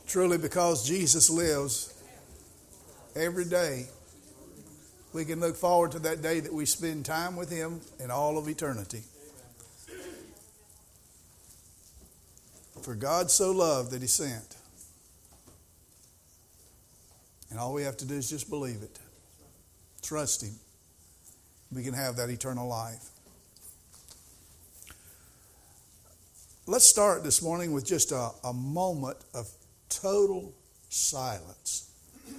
Truly, because Jesus lives every day, we can look forward to that day that we spend time with Him in all of eternity. For God so loved that He sent. And all we have to do is just believe it. Trust Him. We can have that eternal life. Let's start this morning with just a moment of total silence.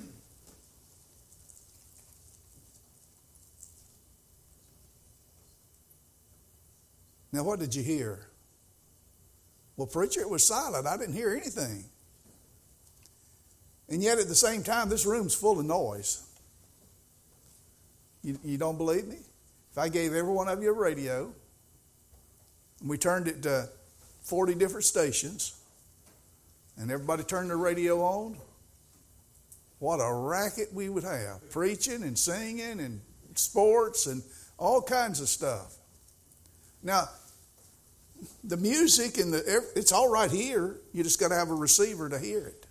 Now, what did you hear? Well, preacher, it was silent. I didn't hear anything. And yet at the same time, this room's full of noise. You don't believe me? If I gave every one of you a radio, and we turned it to 40 different stations, and everybody turned their radio on, what a racket we would have. Preaching and singing and sports and all kinds of stuff. Now, the music and it's all right here. You just got to have a receiver to hear it.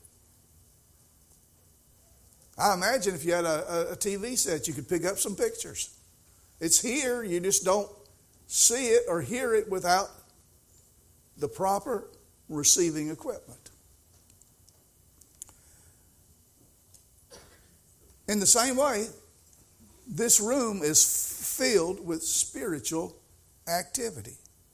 I imagine if you had a TV set, you could pick up some pictures. It's here. You just don't see it or hear it without the proper receiving equipment. In the same way, this room is filled with spiritual activity.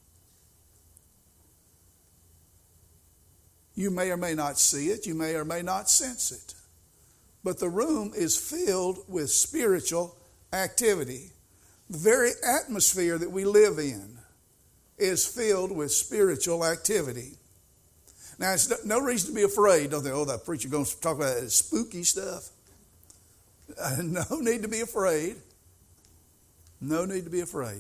You may or may not see it. You may or may not sense it. But the room is filled with spiritual activity. The very atmosphere that we live in is filled with spiritual activity. Now, it's no reason to be afraid. Don't think, oh, that preacher going to talk about that spooky stuff. No need to be afraid. No need to be afraid.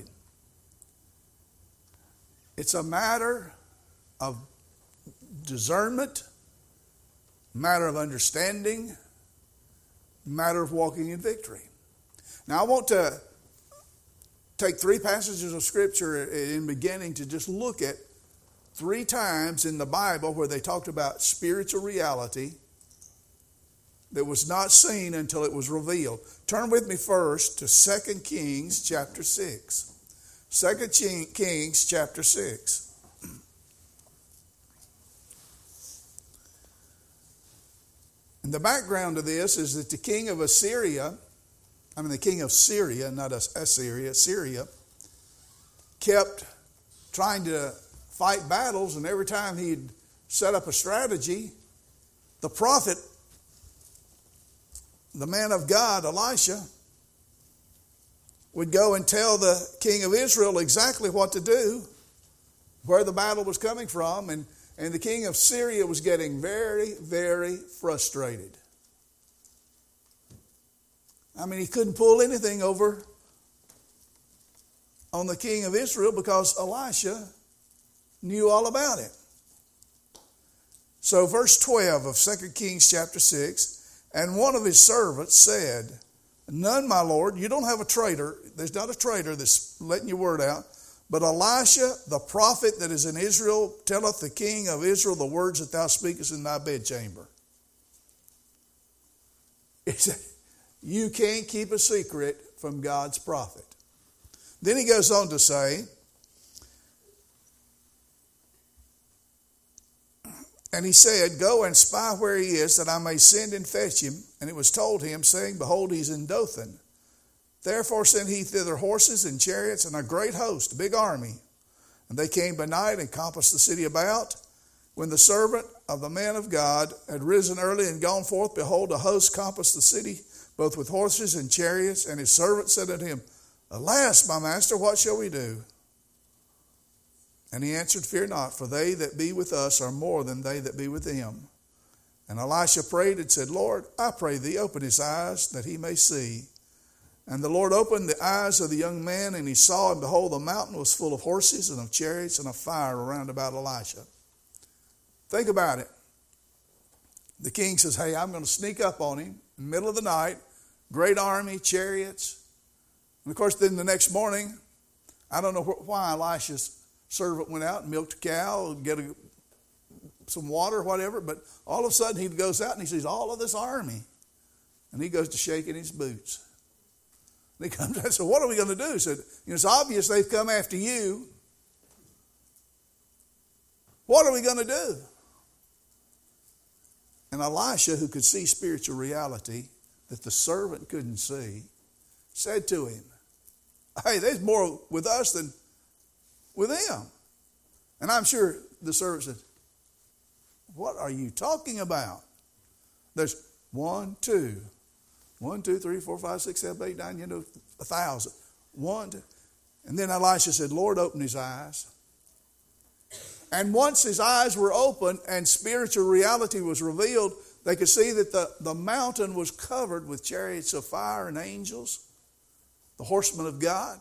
It's a matter of discernment, matter of understanding, matter of walking in victory. Now, I want to take 3 passages of Scripture in beginning to just look at 3 times in the Bible where they talked about spiritual reality that was not seen until it was revealed. Turn with me first to 2 Kings chapter 6. 2 Kings chapter 6. And the background of this is that the king of Syria, not Assyria, Syria, kept trying to fight battles, and every time he'd set up a strategy, the prophet, the man of God, Elisha, would go and tell the king of Israel exactly what to do, where the battle was coming from, and the king of Syria was getting very, very frustrated. I mean, he couldn't pull anything over on the king of Israel because Elisha knew all about it. So verse 12 of 2 Kings chapter 6, and one of his servants said, none, my lord, you don't have a traitor. There's not a traitor that's letting your word out. But Elisha, the prophet that is in Israel, telleth the king of Israel the words that thou speakest in thy bedchamber. He said, you can't keep a secret from God's prophet. Then he goes on to say, and he said, go and spy where he is, that I may send and fetch him. And it was told him, saying, behold, he's in Dothan. Therefore sent he thither horses and chariots and a great host, a big army. And they came by night and compassed the city about. When the servant of the man of God had risen early and gone forth, behold, a host compassed the city, both with horses and chariots. And his servant said unto him, alas, my master, what shall we do? And he answered, fear not, for they that be with us are more than they that be with him. And Elisha prayed and said, Lord, I pray thee, open his eyes, that he may see. And the Lord opened the eyes of the young man, and he saw, and behold, the mountain was full of horses and of chariots and of fire around about Elisha. Think about it. The king says, hey, I'm going to sneak up on him in the middle of the night, great army, chariots. And of course, then the next morning, I don't know why Elisha's servant went out and milked a cow, get a some water or whatever, but all of a sudden he goes out and he sees all of this army. And he goes to shaking his boots. And he comes out and said, what are we going to do? He said, it's obvious they've come after you. What are we going to do? And Elisha, who could see spiritual reality that the servant couldn't see, said to him, hey, there's more with us than with them. And I'm sure the servant said, what are you talking about? There's 1, 2, 3, 4, 5, 6, 7, 8, 9, 1,000. 1, 2. And then Elisha said, Lord, open his eyes. And once his eyes were opened and spiritual reality was revealed, they could see that the mountain was covered with chariots of fire and angels, the horsemen of God.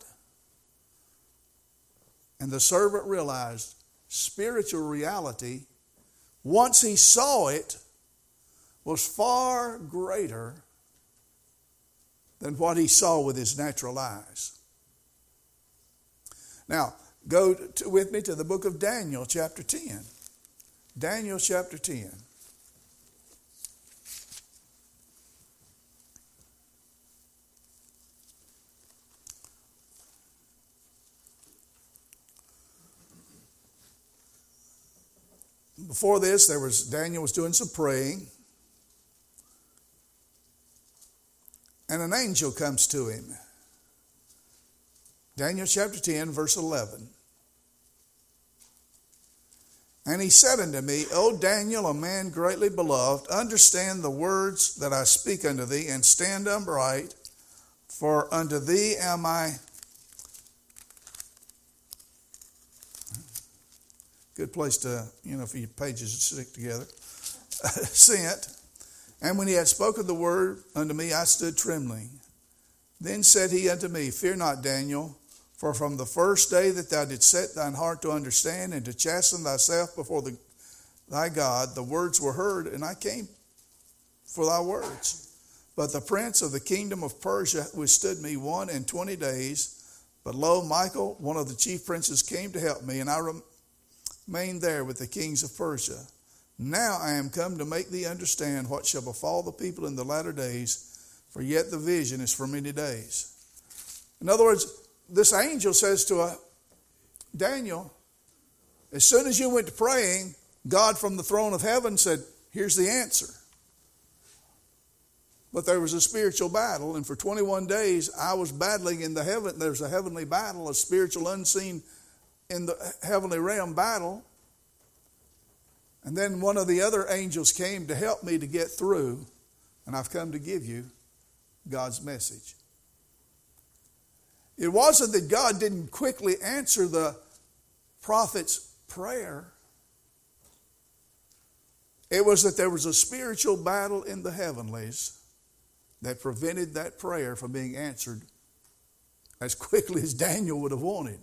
And the servant realized spiritual reality, once he saw it, was far greater than what he saw with his natural eyes. Now, go with me to the book of Daniel, chapter 10. Daniel, chapter 10. Before this, Daniel was doing some praying. And an angel comes to him. Daniel chapter 10, verse 11. And he said unto me, O Daniel, a man greatly beloved, understand the words that I speak unto thee, and stand upright, for unto thee am I. Good place to, for your pages to stick together. Sent. And when he had spoken the word unto me, I stood trembling. Then said he unto me, Fear not, Daniel, for from the first day that thou didst set thine heart to understand and to chasten thyself before thy God, the words were heard, and I came for thy words. But the prince of the kingdom of Persia withstood me 21 days. But lo, Michael, one of the chief princes, came to help me, and I remained there with the kings of Persia. Now I am come to make thee understand what shall befall the people in the latter days, for yet the vision is for many days. In other words, this angel says to Daniel, as soon as you went to praying, God from the throne of heaven said, here's the answer. But there was a spiritual battle, and for 21 days I was battling in the heaven. There's a heavenly battle, a spiritual unseen in the heavenly realm battle. And then one of the other angels came to help me to get through, and I've come to give you God's message. It wasn't that God didn't quickly answer the prophet's prayer. It was that there was a spiritual battle in the heavenlies that prevented that prayer from being answered as quickly as Daniel would have wanted.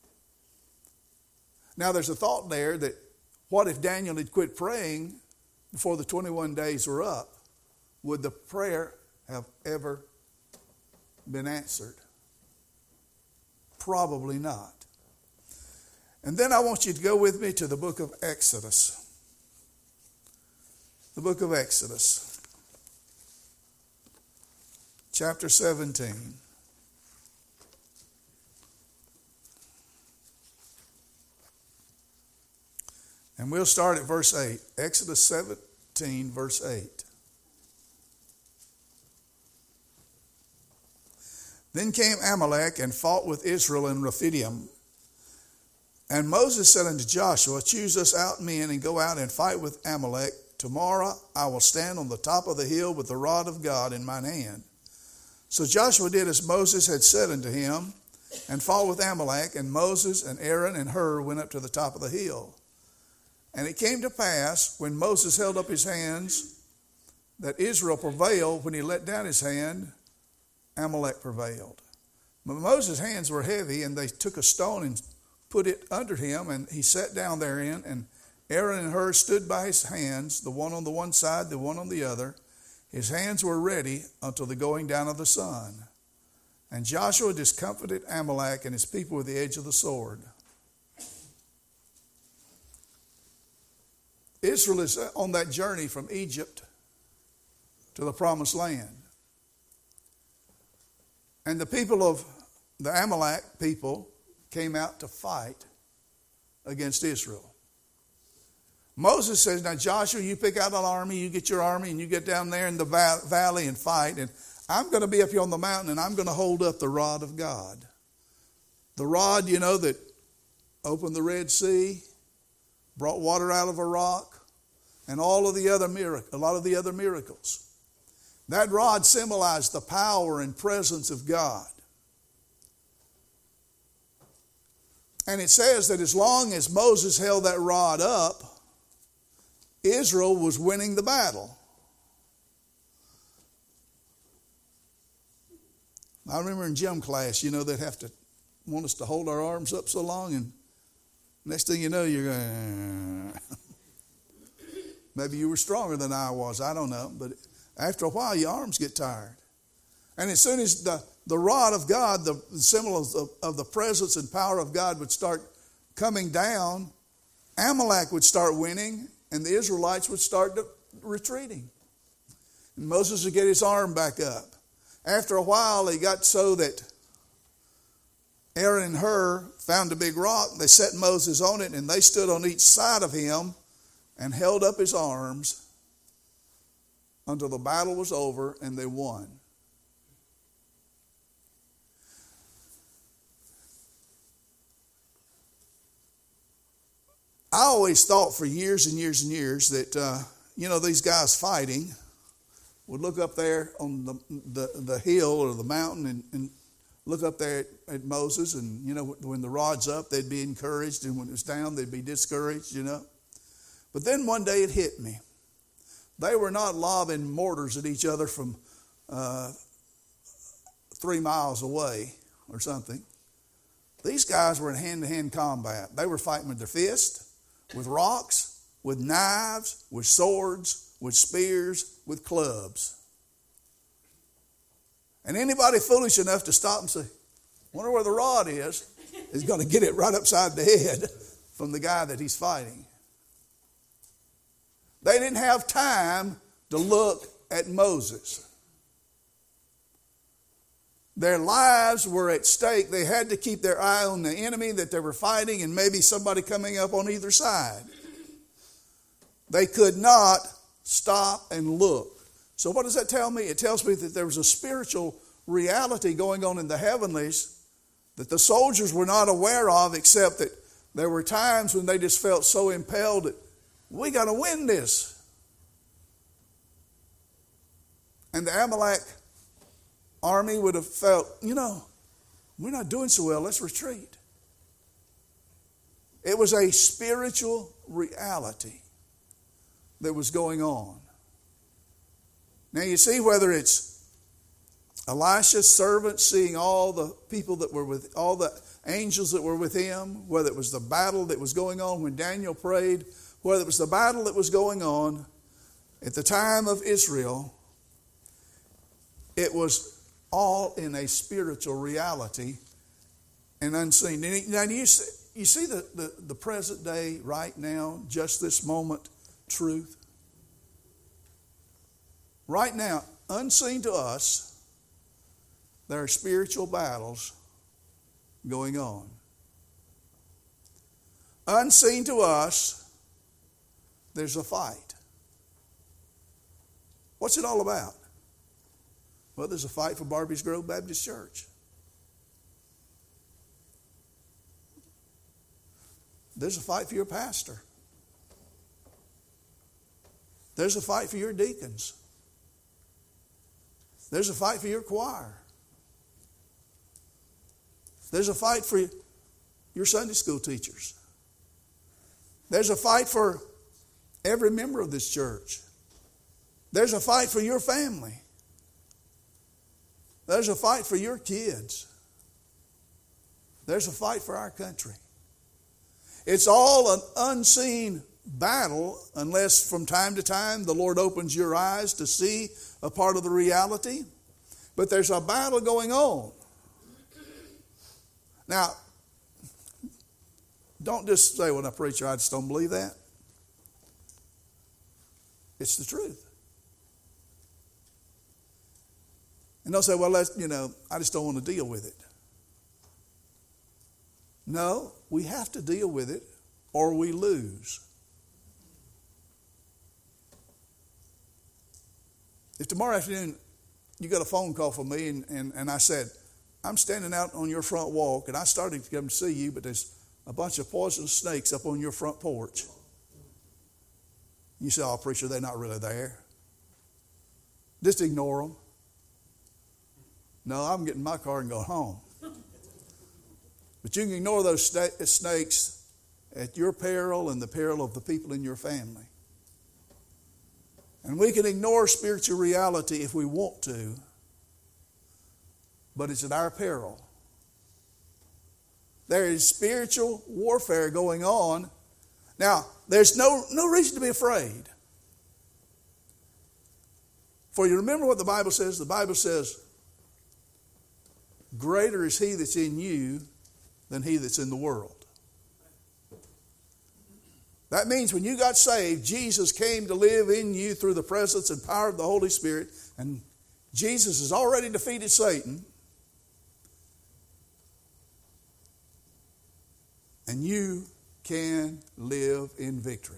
Now there's a thought there that what if Daniel had quit praying before the 21 days were up? Would the prayer have ever been answered? Probably not. And then I want you to go with me to the book of Exodus. The book of Exodus, chapter 17. And we'll start at verse 8. Exodus 17, verse 8. Then came Amalek and fought with Israel in Rephidim. And Moses said unto Joshua, Choose us out men and go out and fight with Amalek. Tomorrow I will stand on the top of the hill with the rod of God in mine hand. So Joshua did as Moses had said unto him, and fought with Amalek. And Moses and Aaron and Hur went up to the top of the hill. And it came to pass, when Moses held up his hands, that Israel prevailed. When he let down his hand, Amalek prevailed. But Moses' hands were heavy, and they took a stone and put it under him, and he sat down therein. And Aaron and Hur stood by his hands, the one on the one side, the one on the other. His hands were ready until the going down of the sun. And Joshua discomfited Amalek and his people with the edge of the sword. Israel is on that journey from Egypt to the promised land. And the people of the Amalek people came out to fight against Israel. Moses says, now Joshua, you pick out an army, you get your army, and you get down there in the valley and fight. And I'm going to be up here on the mountain, and I'm going to hold up the rod of God. The rod, that opened the Red Sea, brought water out of a rock, and a lot of the other miracles. That rod symbolized the power and presence of God. And it says that as long as Moses held that rod up, Israel was winning the battle. I remember in gym class, they'd have to want us to hold our arms up so long, and next thing you know, you're going, maybe you were stronger than I was, I don't know. But after a while, your arms get tired. And as soon as the rod of God, the symbol of the presence and power of God would start coming down, Amalek would start winning, and the Israelites would start retreating. And Moses would get his arm back up. After a while, it got so that Aaron and Hur found a big rock. They set Moses on it, and they stood on each side of him and held up his arms until the battle was over and they won. I always thought for years and years and years that, these guys fighting would look up there on the hill or the mountain and look up there at Moses, and, when the rod's up, they'd be encouraged, and when it was down, they'd be discouraged, But then one day it hit me. They were not lobbing mortars at each other from 3 miles away or something. These guys were in hand-to-hand combat. They were fighting with their fists, with rocks, with knives, with swords, with spears, with clubs. And anybody foolish enough to stop and say, wonder where the rod is going to get it right upside the head from the guy that he's fighting. They didn't have time to look at Moses. Their lives were at stake. They had to keep their eye on the enemy that they were fighting and maybe somebody coming up on either side. They could not stop and look. So what does that tell me? It tells me that there was a spiritual reality going on in the heavenlies that the soldiers were not aware of, except that there were times when they just felt so impelled that we got to win this. And the Amalek army would have felt, we're not doing so well, let's retreat. It was a spiritual reality that was going on. Now you see, whether it's Elisha's servant seeing all the people that were with, all the angels that were with him, whether it was the battle that was going on when Daniel prayed, whether it was the battle that was going on at the time of Israel, it was all in a spiritual reality and unseen. Now you see the present day right now, just this moment, truth. Right now, unseen to us, there are spiritual battles going on. Unseen to us, there's a fight. What's it all about? Well, there's a fight for Barbies Grove Baptist Church. There's a fight for your pastor. There's a fight for your deacons. There's a fight for your choir. There's a fight for your Sunday school teachers. There's a fight for every member of this church. There's a fight for your family. There's a fight for your kids. There's a fight for our country. It's all an unseen battle unless from time to time the Lord opens your eyes to see a part of the reality. But there's a battle going on. Now, don't just say, well, now, preacher, I just don't believe that. It's the truth. And they'll say, well, I just don't want to deal with it. No, we have to deal with it or we lose. If tomorrow afternoon you got a phone call from me and I said, I'm standing out on your front walk and I started to come to see you, but there's a bunch of poisonous snakes up on your front porch. You say, oh, preacher, they're not really there. Just ignore them. No, I'm getting in my car and going home. But you can ignore those snakes at your peril and the peril of the people in your family. And we can ignore spiritual reality if we want to, but it's at our peril. There is spiritual warfare going on. Now, there's no reason to be afraid. For you remember what the Bible says? The Bible says, greater is he that's in you than he that's in the world. That means when you got saved, Jesus came to live in you through the presence and power of the Holy Spirit, and Jesus has already defeated Satan. And you can live in victory.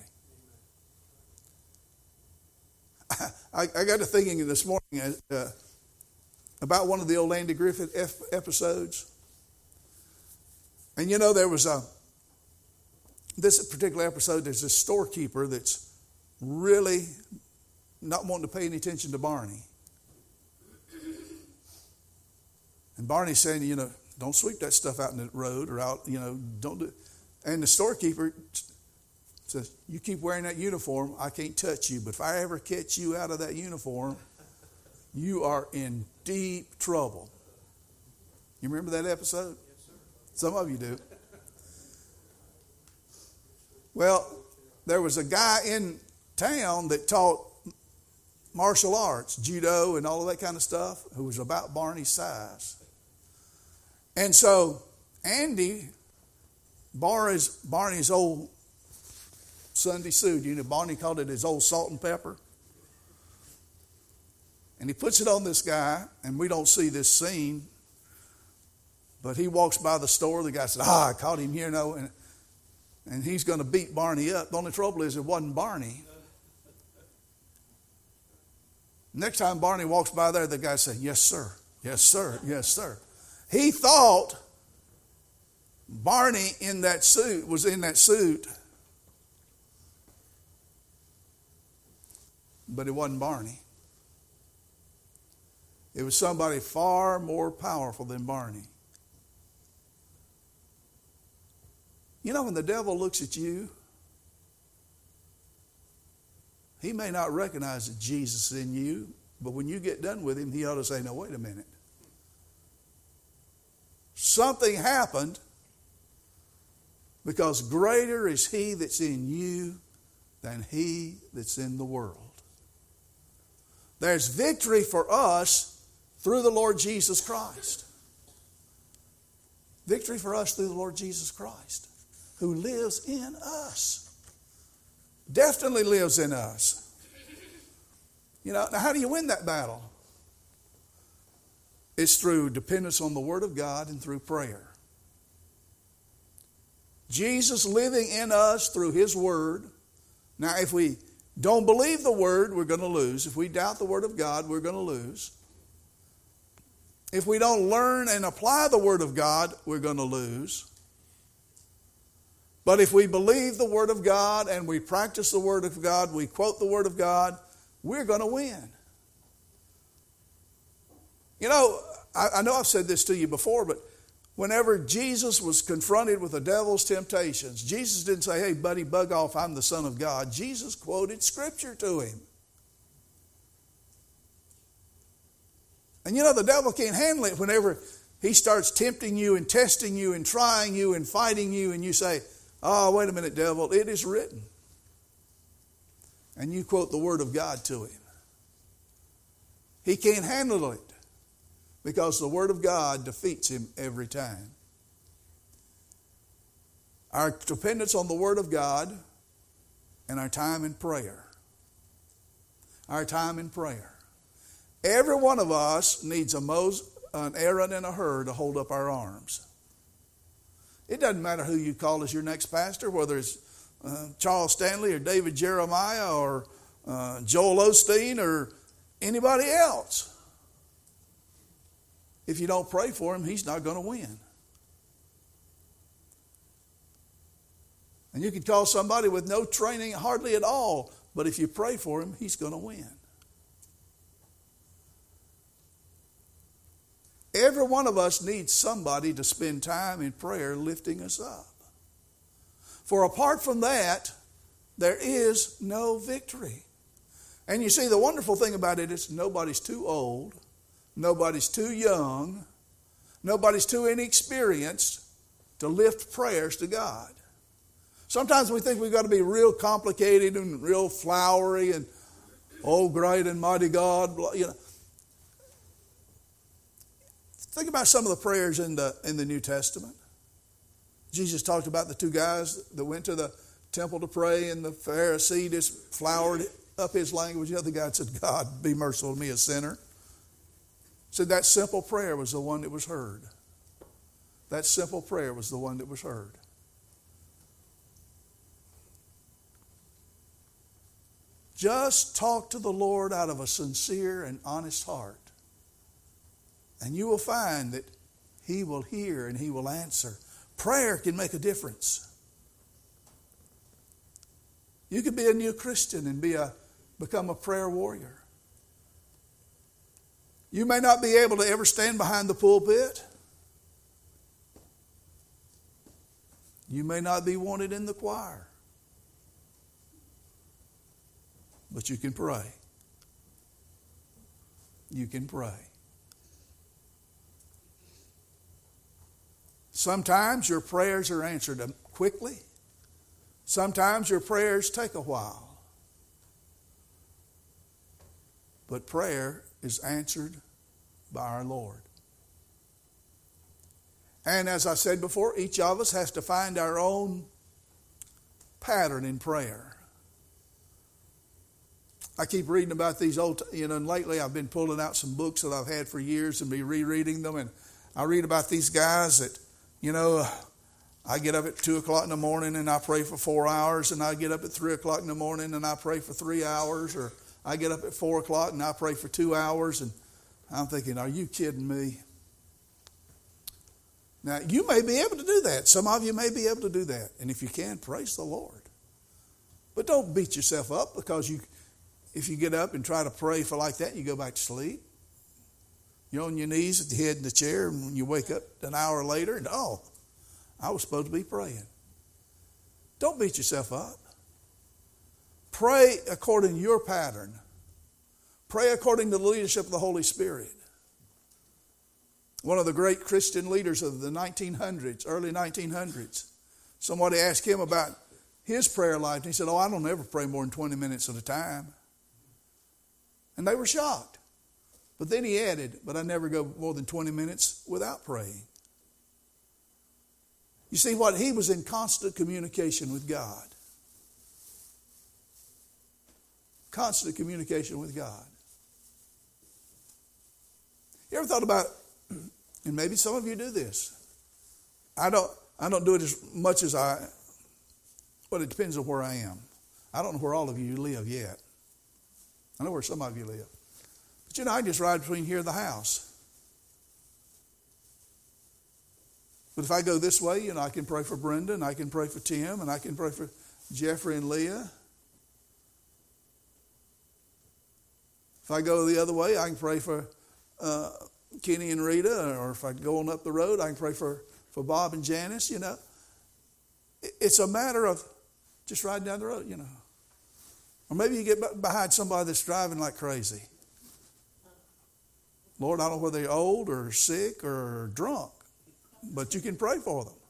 I got to thinking this morning about one of the old Andy Griffith episodes. And there was this particular episode, there's this storekeeper that's really not wanting to pay any attention to Barney. And Barney's saying, don't sweep that stuff out in the road or out, don't do. And the storekeeper says, you keep wearing that uniform, I can't touch you. But if I ever catch you out of that uniform, you are in deep trouble. You remember that episode? Yes, sir. Some of you do. Well, there was a guy in town that taught martial arts, judo and all of that kind of stuff, who was about Barney's size. And so Andy borrows Barney's old Sunday suit. Barney called it his old salt and pepper. And he puts it on this guy, and we don't see this scene. But he walks by the store. The guy said, I caught him here, and he's going to beat Barney up. The only trouble is it wasn't Barney. Next time Barney walks by there, the guy said, yes, sir. Yes, sir. Yes, sir. He thought Barney was in that suit. But it wasn't Barney. It was somebody far more powerful than Barney. When the devil looks at you, he may not recognize that Jesus is in you, but when you get done with him, he ought to say, no, wait a minute. Something happened, because greater is he that's in you than he that's in the world. There's victory for us through the Lord Jesus Christ. Victory for us through the Lord Jesus Christ, who lives in us. Definitely lives in us. Now how do you win that battle? It's through dependence on the Word of God and through prayer. Jesus living in us through His Word. Now, if we don't believe the Word, we're going to lose. If we doubt the Word of God, we're going to lose. If we don't learn and apply the Word of God, we're going to lose. But if we believe the Word of God and we practice the Word of God, we quote the Word of God, we're going to win. I know I've said this to you before, but whenever Jesus was confronted with the devil's temptations, Jesus didn't say, hey, buddy, bug off, I'm the Son of God. Jesus quoted Scripture to him. And the devil can't handle it whenever he starts tempting you and testing you and trying you and fighting you, and you say, oh, wait a minute, devil, it is written. And you quote the Word of God to him. He can't handle it because the Word of God defeats him every time. Our dependence on the Word of God and our time in prayer. our time in prayer. Every one of us needs an Aaron and a Hur to hold up our arms. It doesn't matter who you call as your next pastor, whether it's Charles Stanley or David Jeremiah or Joel Osteen or anybody else. If you don't pray for him, he's not going to win. And you can call somebody with no training hardly at all, but if you pray for him, he's going to win. Every one of us needs somebody to spend time in prayer lifting us up. For apart from that, there is no victory. And you see, the wonderful thing about it is nobody's too old, nobody's too young, nobody's too inexperienced to lift prayers to God. Sometimes we think we've got to be real complicated and real flowery and, oh, great and mighty God, you know. Think about some of the prayers in the New Testament. Jesus talked about the two guys that went to the temple to pray, and the Pharisee just flowered up his language. The other guy said, God, be merciful to me, a sinner. Said that simple prayer was the one that was heard. That simple prayer was the one that was heard. Just talk to the Lord out of a sincere and honest heart. And you will find that He will hear and He will answer. Prayer can make a difference. You could be a new Christian and become a prayer warrior. You may not be able to ever stand behind the pulpit. You may not be wanted in the choir. But you can pray. You can pray. Sometimes your prayers are answered quickly. Sometimes your prayers take a while. But prayer is answered by our Lord. And as I said before, each of us has to find our own pattern in prayer. I keep reading about these old, and lately I've been pulling out some books that I've had for years and be rereading them. And I read about these guys that, I get up at 2 o'clock in the morning and I pray for 4 hours, and I get up at 3 o'clock in the morning and I pray for 3 hours, or I get up at 4 o'clock and I pray for 2 hours. And I'm thinking, are you kidding me? Now, you may be able to do that. Some of you may be able to do that. And if you can, praise the Lord. But don't beat yourself up because if you get up and try to pray for like that, you go back to sleep. You're on your knees with your head in the chair, and when you wake up an hour later, and I was supposed to be praying. Don't beat yourself up. Pray according to your pattern. Pray according to the leadership of the Holy Spirit. One of the great Christian leaders of the 1900s, early 1900s, somebody asked him about his prayer life, and he said, I don't ever pray more than 20 minutes at a time. And they were shocked. But then he added, but I never go more than 20 minutes without praying. You see what? He was in constant communication with God. Constant communication with God. You ever thought about, and maybe some of you do this. I don't do it as much as but it depends on where I am. I don't know where all of you live yet. I know where some of you live. But I just ride between here and the house. But if I go this way, I can pray for Brenda, and I can pray for Tim, and I can pray for Jeffrey and Leah. If I go the other way, I can pray for Kenny and Rita, or if I go on up the road, I can pray for Bob and Janice, It's a matter of just riding down the road, Or maybe you get behind somebody that's driving like crazy. Lord, I don't know whether they're old or sick or drunk, but you can pray for them.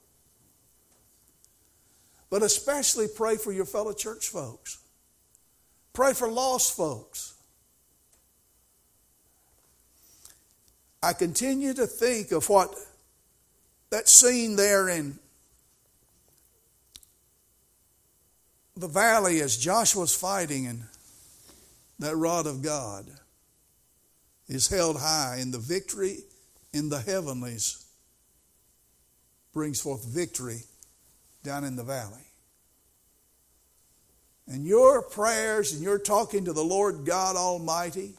But especially pray for your fellow church folks. Pray for lost folks. I continue to think of what that scene there in the valley as Joshua's fighting, and that rod of God, is held high, and the victory in the heavenlies brings forth victory down in the valley. And your prayers and your talking to the Lord God Almighty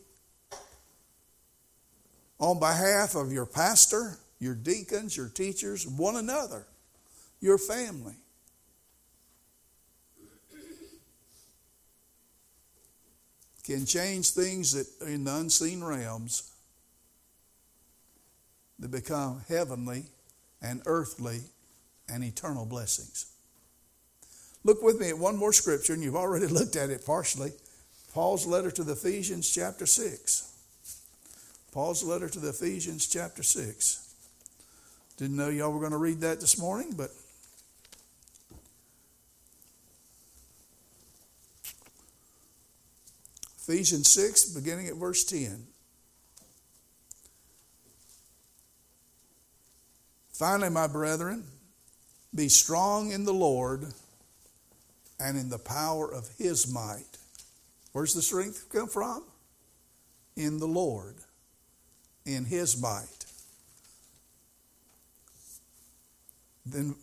on behalf of your pastor, your deacons, your teachers, one another, your family, can change things that are in the unseen realms that become heavenly and earthly and eternal blessings. Look with me at one more scripture, and you've already looked at it partially. Paul's letter to the Ephesians chapter 6. Paul's letter to the Ephesians chapter 6. Didn't know y'all were going to read that this morning, but Ephesians 6, beginning at verse 10. Finally, my brethren, be strong in the Lord and in the power of His might. Where's the strength come from? In the Lord, in His might. Then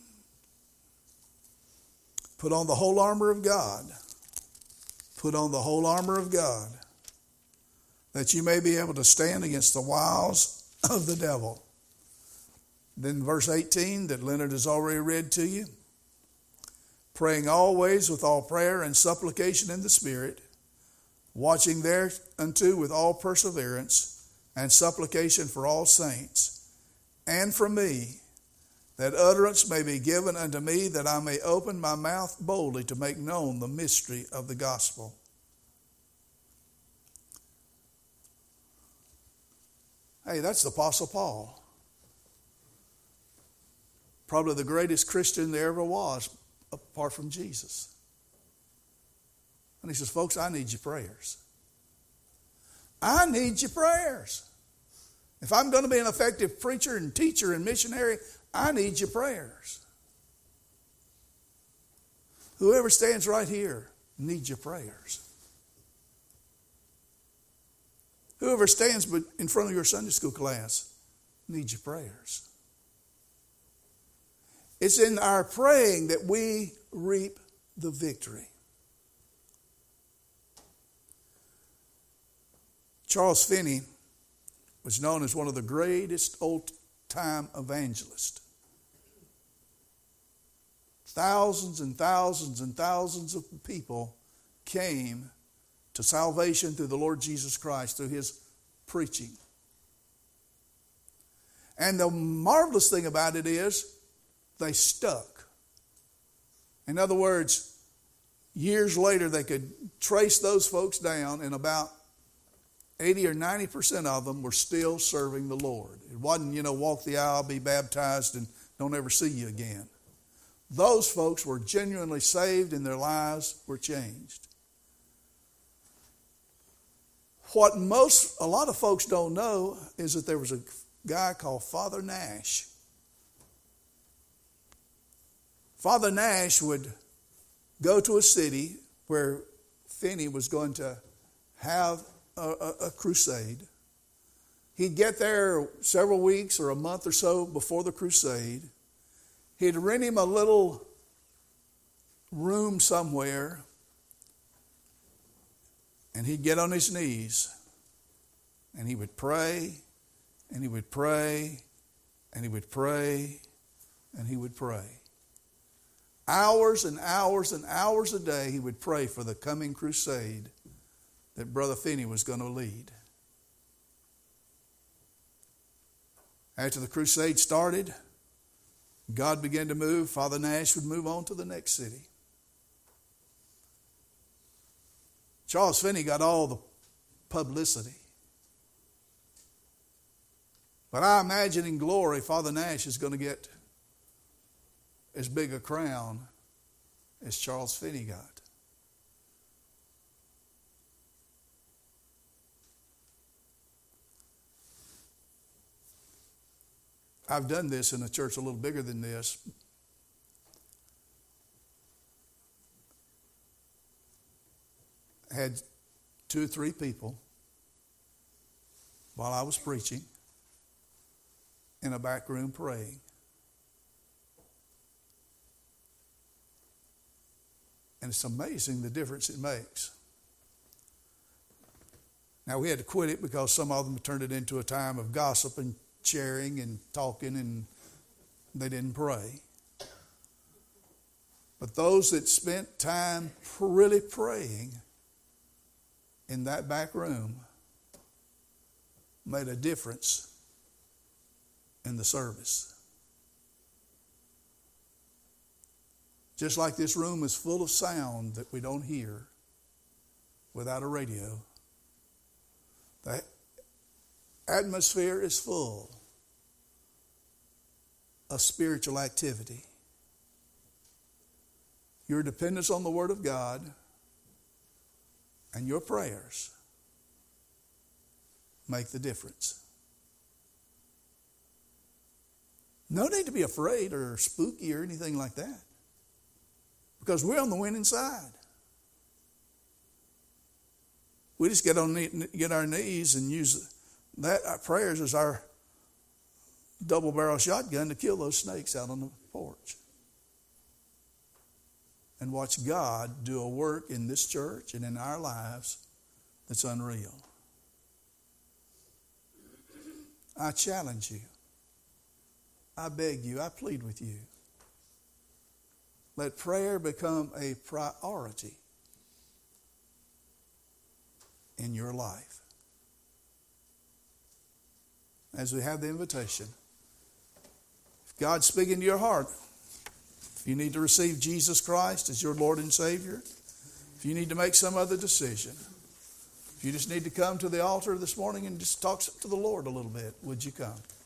put on the whole armor of God. Put on the whole armor of God, that you may be able to stand against the wiles of the devil. Then verse 18 that Leonard has already read to you. Praying always with all prayer and supplication in the Spirit, watching thereunto with all perseverance and supplication for all saints, and for me, that utterance may be given unto me, that I may open my mouth boldly to make known the mystery of the gospel. Hey, that's the Apostle Paul. Probably the greatest Christian there ever was, apart from Jesus. And he says, folks, I need your prayers. I need your prayers. If I'm going to be an effective preacher and teacher and missionary, I need your prayers. Whoever stands right here needs your prayers. Whoever stands in front of your Sunday school class needs your prayers. It's in our praying that we reap the victory. Charles Finney was known as one of the greatest old-time evangelists. Thousands and thousands and thousands of people came to salvation through the Lord Jesus Christ, through his preaching. And the marvelous thing about it is they stuck. In other words, years later they could trace those folks down, and about 80 or 90% of them were still serving the Lord. It wasn't, walk the aisle, be baptized, and don't ever see you again. Those folks were genuinely saved and their lives were changed. What a lot of folks don't know is that there was a guy called Father Nash. Father Nash would go to a city where Finney was going to have a crusade. He'd get there several weeks or a month or so before the crusade. He'd rent him a little room somewhere, and he'd get on his knees, and he would pray, and he would pray, and he would pray, and he would pray. Hours and hours and hours a day he would pray for the coming crusade that Brother Finney was going to lead. After the crusade started, God began to move. Father Nash would move on to the next city. Charles Finney got all the publicity. But I imagine in glory, Father Nash is going to get as big a crown as Charles Finney got. I've done this in a church a little bigger than this. I had 2 or 3 people while I was preaching in a back room praying. And it's amazing the difference it makes. Now, we had to quit it because some of them turned it into a time of gossip and sharing and talking, and they didn't pray. But those that spent time really praying in that back room made a difference in the service. Just like this room is full of sound that we don't hear without a radio, the atmosphere is full of spiritual activity. Your dependence on the Word of God and your prayers make the difference. No need to be afraid or spooky or anything like that, because we're on the winning side. We just get our knees and use that our prayers as our double-barrel shotgun to kill those snakes out on the porch. And watch God do a work in this church and in our lives that's unreal. I challenge you. I beg you. I plead with you. Let prayer become a priority in your life. As we have the invitation, if God's speaking to your heart, if you need to receive Jesus Christ as your Lord and Savior, if you need to make some other decision, if you just need to come to the altar this morning and just talk to the Lord a little bit, would you come?